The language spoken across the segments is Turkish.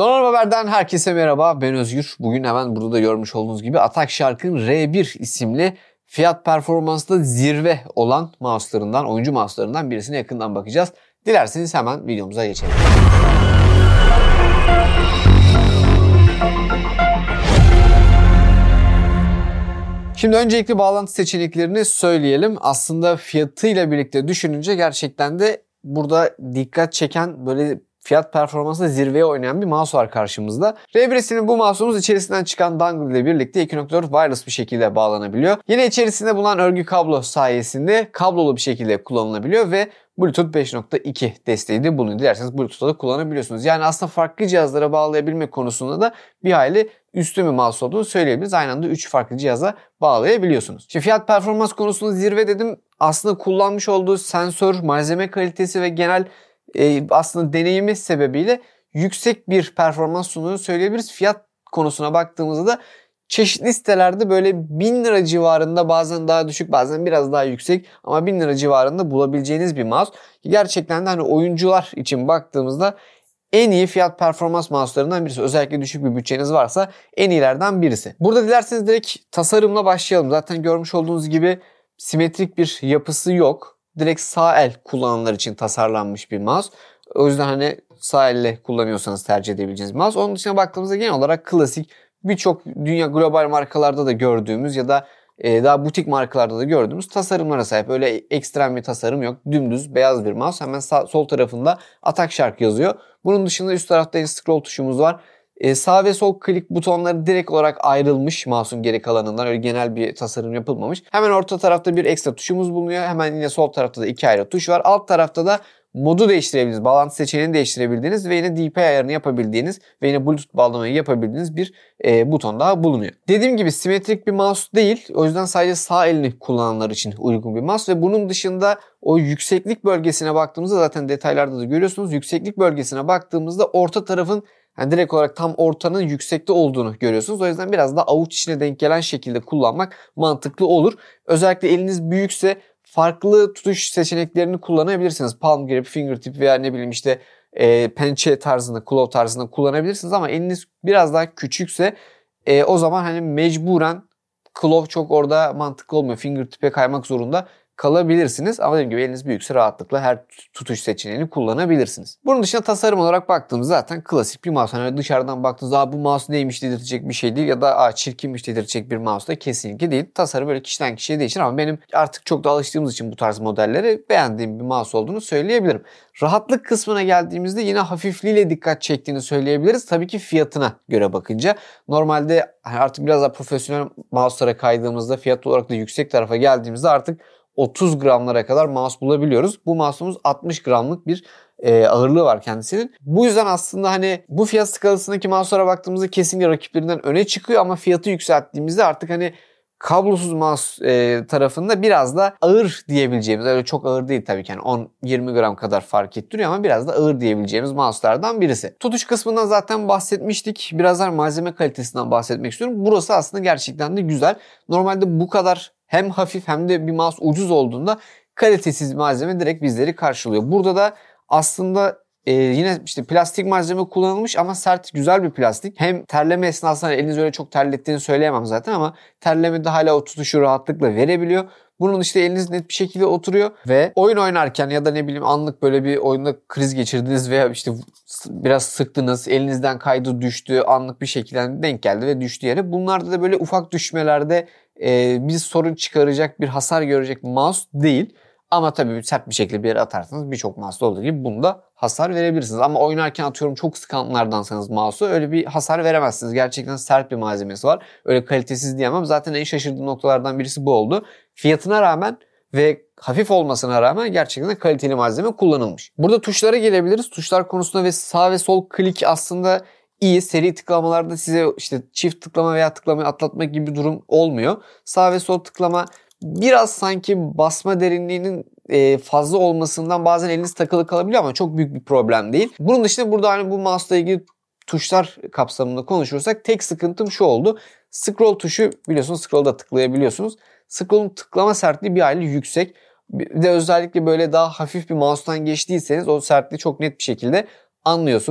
Donanım Haber'den herkese merhaba, ben Özgür. Bugün hemen burada da görmüş olduğunuz gibi Atak Shark'ın R1 isimli fiyat performansında zirve olan mouse'larından, oyuncu mouse'larından birisine yakından bakacağız. Dilerseniz hemen videomuza geçelim. Şimdi öncelikle bağlantı seçeneklerini söyleyelim. Aslında fiyatıyla birlikte düşününce gerçekten de burada dikkat çeken böyle fiyat performansında zirveye oynayan bir mouse var karşımızda. R1 isimli bu mouse'umuz içerisinden çıkan dongle ile birlikte 2.4 wireless bir şekilde bağlanabiliyor. Yine içerisinde bulunan örgü kablo sayesinde kablolu bir şekilde kullanılabiliyor ve Bluetooth 5.2 desteği de bulunuyor. Dilerseniz Bluetooth'ta da kullanabiliyorsunuz. Yani aslında farklı cihazlara bağlayabilmek konusunda da bir hayli üstün bir mouse olduğunu söyleyebiliriz. Aynı anda 3 farklı cihaza bağlayabiliyorsunuz. Şimdi fiyat performans konusunda zirve dedim. Aslında kullanmış olduğu sensör, malzeme kalitesi ve genel aslında deneyimi sebebiyle yüksek bir performans sunduğunu söyleyebiliriz. Fiyat konusuna baktığımızda da çeşitli sitelerde böyle 1000 lira civarında, bazen daha düşük bazen biraz daha yüksek ama 1000 lira civarında bulabileceğiniz bir mouse. Gerçekten de hani oyuncular için baktığımızda en iyi fiyat performans mouse'larından birisi. Özellikle düşük bir bütçeniz varsa en iyilerden birisi. Burada dilerseniz direkt tasarımla başlayalım. Zaten görmüş olduğunuz gibi simetrik bir yapısı yok. Direkt sağ el kullananlar için tasarlanmış bir mouse. O yüzden hani sağ elle kullanıyorsanız tercih edebileceğiniz bir mouse. Onun dışına baktığımızda genel olarak klasik, birçok dünya global markalarda da gördüğümüz ya da daha butik markalarda da gördüğümüz tasarımlara sahip. Öyle ekstrem bir tasarım yok. Dümdüz beyaz bir mouse. Hemen sol tarafında Atak Shark yazıyor. Bunun dışında üst tarafta scroll tuşumuz var. Sağ ve sol klik butonları direkt olarak ayrılmış mouse'un geri kalanından. Öyle genel bir tasarım yapılmamış. Hemen orta tarafta bir ekstra tuşumuz bulunuyor. Hemen yine sol tarafta da 2 ayrı tuş var. Alt tarafta da modu değiştirebildiğiniz, bağlantı seçeneğini değiştirebildiğiniz ve yine DPI ayarını yapabildiğiniz ve yine Bluetooth bağlamayı yapabildiğiniz bir buton daha bulunuyor. Dediğim gibi simetrik bir mouse değil. O yüzden sadece sağ elini kullananlar için uygun bir mouse ve bunun dışında o yükseklik bölgesine baktığımızda zaten detaylarda da görüyorsunuz. Yükseklik bölgesine baktığımızda orta tarafın yani direkt olarak tam ortanın yüksekte olduğunu görüyorsunuz. O yüzden biraz da avuç içine denk gelen şekilde kullanmak mantıklı olur. Özellikle eliniz büyükse farklı tutuş seçeneklerini kullanabilirsiniz. Palm grip, fingertip veya ne bileyim işte pençe tarzında, claw tarzında kullanabilirsiniz ama eliniz biraz daha küçükse o zaman hani mecburen claw çok orada mantıklı olmuyor. Fingertip'e kaymak zorunda kalabilirsiniz. Ama dediğim gibi eliniz büyükse rahatlıkla her tutuş seçeneğini kullanabilirsiniz. Bunun dışında tasarım olarak baktığımızda zaten klasik bir mouse. Hani dışarıdan baktığınızda bu mouse neymiş dedirtecek bir şey değil ya da çirkinmiş dedirtecek bir mouse da kesinlikle değil. Tasarım böyle kişiden kişiye değişir ama benim artık çok da alıştığımız için bu tarz modelleri beğendiğim bir mouse olduğunu söyleyebilirim. Rahatlık kısmına geldiğimizde yine hafifliğiyle dikkat çektiğini söyleyebiliriz. Tabii ki fiyatına göre bakınca. Normalde artık biraz daha profesyonel mouse'lara kaydığımızda, fiyat olarak da yüksek tarafa geldiğimizde artık 30 gramlara kadar mouse bulabiliyoruz. Bu mouse'umuz 60 gramlık bir ağırlığı var kendisinin. Bu yüzden aslında hani bu fiyat skalasındaki mouse'lara baktığımızda kesinlikle rakiplerinden öne çıkıyor ama fiyatı yükselttiğimizde artık hani kablosuz mouse tarafında biraz da ağır diyebileceğimiz, öyle çok ağır değil tabii ki, yani 10-20 gram kadar fark ettiriyor ama biraz da ağır diyebileceğimiz mouse'lardan birisi. Tutuş kısmından zaten bahsetmiştik. Birazdan malzeme kalitesinden bahsetmek istiyorum. Burası aslında gerçekten de güzel. Normalde bu kadar hem hafif hem de bir mouse ucuz olduğunda kalitesiz malzeme direkt bizleri karşılıyor. Burada da aslında yine işte plastik malzeme kullanılmış ama sert, güzel bir plastik. Hem terleme esnasında eliniz öyle çok terlettiğini söyleyemem zaten ama terlemede hala o tutuşu rahatlıkla verebiliyor. Bunun işte eliniz net bir şekilde oturuyor ve oyun oynarken ya da ne bileyim anlık böyle bir oyunda kriz geçirdiniz veya işte biraz sıktınız, elinizden kaydı düştü, anlık bir şekilde denk geldi ve düştü yere. Bunlarda da böyle ufak düşmelerde bir sorun çıkaracak, bir hasar görecek mouse değil. Ama tabii sert bir şekilde bir yere atarsanız birçok mouse'da olduğu gibi bunda hasar verebilirsiniz. Ama oynarken atıyorum çok sıkanlardansanız mouse'u öyle bir hasar veremezsiniz. Gerçekten sert bir malzemesi var. Öyle kalitesiz diyemem. Zaten en şaşırdığım noktalardan birisi bu oldu. Fiyatına rağmen ve hafif olmasına rağmen gerçekten kaliteli malzeme kullanılmış. Burada tuşlara gelebiliriz. Tuşlar konusunda ve sağ ve sol klik aslında iyi. Seri tıklamalarda size işte çift tıklama veya tıklamayı atlatmak gibi bir durum olmuyor. Sağ ve sol tıklama biraz sanki basma derinliğinin fazla olmasından bazen eliniz takılı kalabiliyor ama çok büyük bir problem değil. Bunun dışında burada hani bu mouse'la ilgili tuşlar kapsamında konuşursak tek sıkıntım şu oldu. Scroll tuşu biliyorsunuz, scroll'da tıklayabiliyorsunuz. Scroll'un tıklama sertliği bir hayli yüksek. Bir de özellikle böyle daha hafif bir mouse'tan geçtiyseniz o sertliği çok net bir şekilde anlıyorsunuz.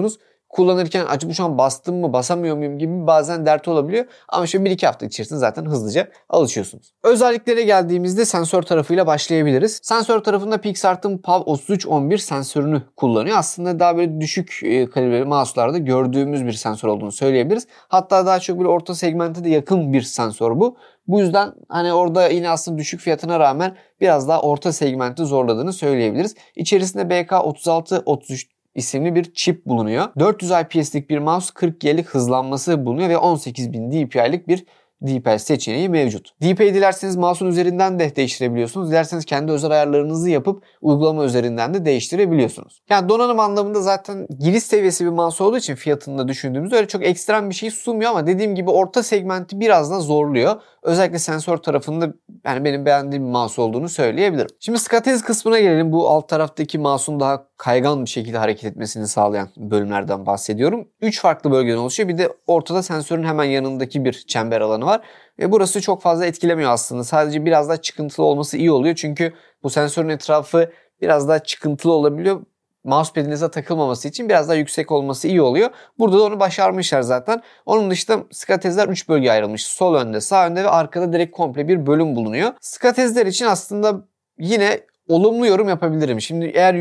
kullanırken acaba şu an bastım mı basamıyor muyum gibi bazen dert olabiliyor. Ama şöyle 1-2 hafta içerisinde zaten hızlıca alışıyorsunuz. Özelliklere geldiğimizde sensör tarafıyla başlayabiliriz. Sensör tarafında PixArt'ın PAV3311 sensörünü kullanıyor. Aslında daha böyle düşük kalibreli mouse'larda gördüğümüz bir sensör olduğunu söyleyebiliriz. Hatta daha çok böyle orta segmente de yakın bir sensör bu. Bu yüzden hani orada yine aslında düşük fiyatına rağmen biraz daha orta segmenti zorladığını söyleyebiliriz. İçerisinde BK3633 isimli bir çip bulunuyor. 400 IPS'lik bir mouse, 40G'lik hızlanması bulunuyor ve 18.000 dpi'lik bir DPI seçeneği mevcut. DPI dilerseniz mouse'un üzerinden de değiştirebiliyorsunuz. Dilerseniz kendi özel ayarlarınızı yapıp uygulama üzerinden de değiştirebiliyorsunuz. Yani donanım anlamında zaten giriş seviyesi bir mouse olduğu için fiyatını da düşündüğümüzde öyle çok ekstrem bir şey sunmuyor ama dediğim gibi orta segmenti biraz da zorluyor. Özellikle sensör tarafında yani benim beğendiğim bir mouse olduğunu söyleyebilirim. Şimdi SCATEZ kısmına gelelim. Bu alt taraftaki mouse'un daha kaygan bir şekilde hareket etmesini sağlayan bölümlerden bahsediyorum. 3 farklı bölgeden oluşuyor. Bir de ortada sensörün hemen yanındaki bir çember alanı var. Ve burası çok fazla etkilemiyor aslında. Sadece biraz daha çıkıntılı olması iyi oluyor. Çünkü bu sensörün etrafı biraz daha çıkıntılı olabiliyor. Mousepad'inize takılmaması için biraz daha yüksek olması iyi oluyor. Burada da onu başarmışlar zaten. Onun dışında SCATEZ'ler 3 bölgeye ayrılmış. Sol önde, sağ önde ve arkada direkt komple bir bölüm bulunuyor. SCATEZ'ler için aslında yine olumlu yorum yapabilirim. Şimdi eğer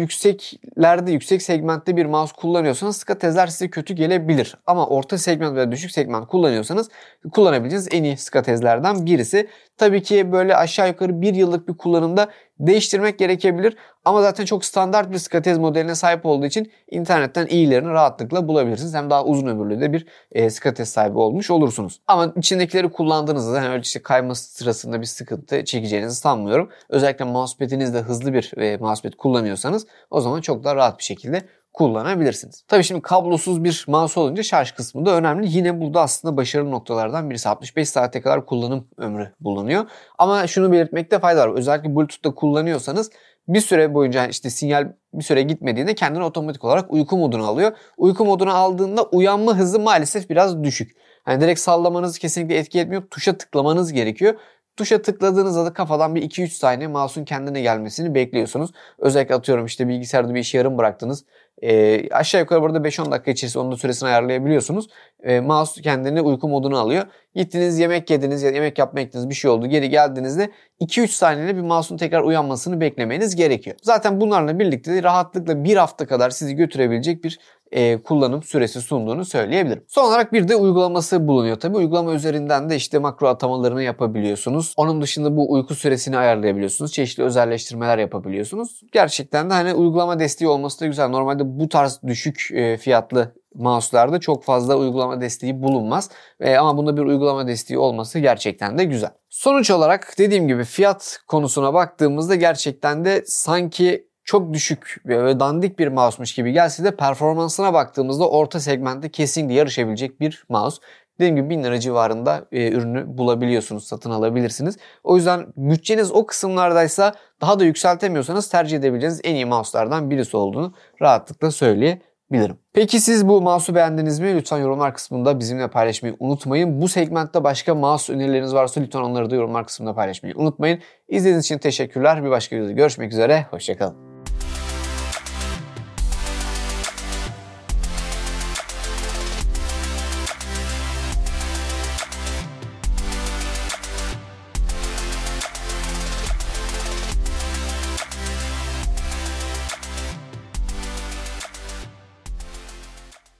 yüksek segmentte bir mouse kullanıyorsanız SCATEZ'ler size kötü gelebilir. Ama orta segment veya düşük segment kullanıyorsanız kullanabileceğiniz en iyi SCATEZ'lerden birisi. Tabii ki böyle aşağı yukarı 1 yıllık bir kullanımda değiştirmek gerekebilir. Ama zaten çok standart bir SCATEZ modeline sahip olduğu için internetten iyilerini rahatlıkla bulabilirsiniz. Hem daha uzun ömürlü de bir SCATEZ sahibi olmuş olursunuz. Ama içindekileri kullandığınızda hani öyle işte kayması sırasında bir sıkıntı çekeceğinizi sanmıyorum. Özellikle mousepad'inizde hızlı bir mousepad kullanıyorsanız o zaman çok daha rahat bir şekilde kullanabilirsiniz. Tabii şimdi kablosuz bir mouse olunca şarj kısmı da önemli. Yine burada aslında başarılı noktalardan birisi. 65 saate kadar kullanım ömrü bulunuyor. Ama şunu belirtmekte fayda var. Özellikle Bluetooth'ta kullanıyorsanız bir süre boyunca işte sinyal bir süre gitmediğinde kendini otomatik olarak uyku moduna alıyor. Uyku moduna aldığında uyanma hızı maalesef biraz düşük. Yani direkt sallamanızı kesinlikle etki etmiyor. Tuşa tıklamanız gerekiyor. Tuşa tıkladığınızda da kafadan bir 2-3 saniye mouse'un kendine gelmesini bekliyorsunuz. Özellikle atıyorum işte bilgisayarda bir işi yarım bıraktınız. Aşağı yukarı burada 5-10 dakika içerisinde onun da süresini ayarlayabiliyorsunuz. Mouse kendini uyku moduna alıyor. Gittiniz yemek yediniz ya yemek yapmaya gittiniz bir şey oldu. Geri geldiğinizde 2-3 saniyede bir mouse'un tekrar uyanmasını beklemeniz gerekiyor. Zaten bunlarla birlikte de rahatlıkla 1 hafta kadar sizi götürebilecek bir kullanım süresi sunduğunu söyleyebilirim. Son olarak bir de uygulaması bulunuyor tabii. Uygulama üzerinden de işte makro atamalarını yapabiliyorsunuz. Onun dışında bu uyku süresini ayarlayabiliyorsunuz. Çeşitli özelleştirmeler yapabiliyorsunuz. Gerçekten de hani uygulama desteği olması da güzel. Normalde bu tarz düşük fiyatlı mouse'larda çok fazla uygulama desteği bulunmaz. Ama bunda bir uygulama desteği olması gerçekten de güzel. Sonuç olarak dediğim gibi fiyat konusuna baktığımızda gerçekten de sanki çok düşük ve dandik bir mouse'muş gibi gelse de performansına baktığımızda orta segmentte kesinlikle yarışabilecek bir mouse. Dediğim gibi 1000 lira civarında ürünü bulabiliyorsunuz, satın alabilirsiniz. O yüzden bütçeniz o kısımlardaysa daha da yükseltemiyorsanız tercih edebileceğiniz en iyi mouse'lardan birisi olduğunu rahatlıkla söyleyebilirim. Peki siz bu mouse'u beğendiniz mi? Lütfen yorumlar kısmında bizimle paylaşmayı unutmayın. Bu segmentte başka mouse önerileriniz varsa lütfen onları da yorumlar kısmında paylaşmayı unutmayın. İzlediğiniz için teşekkürler. Bir başka videoda görüşmek üzere. Hoşçakalın.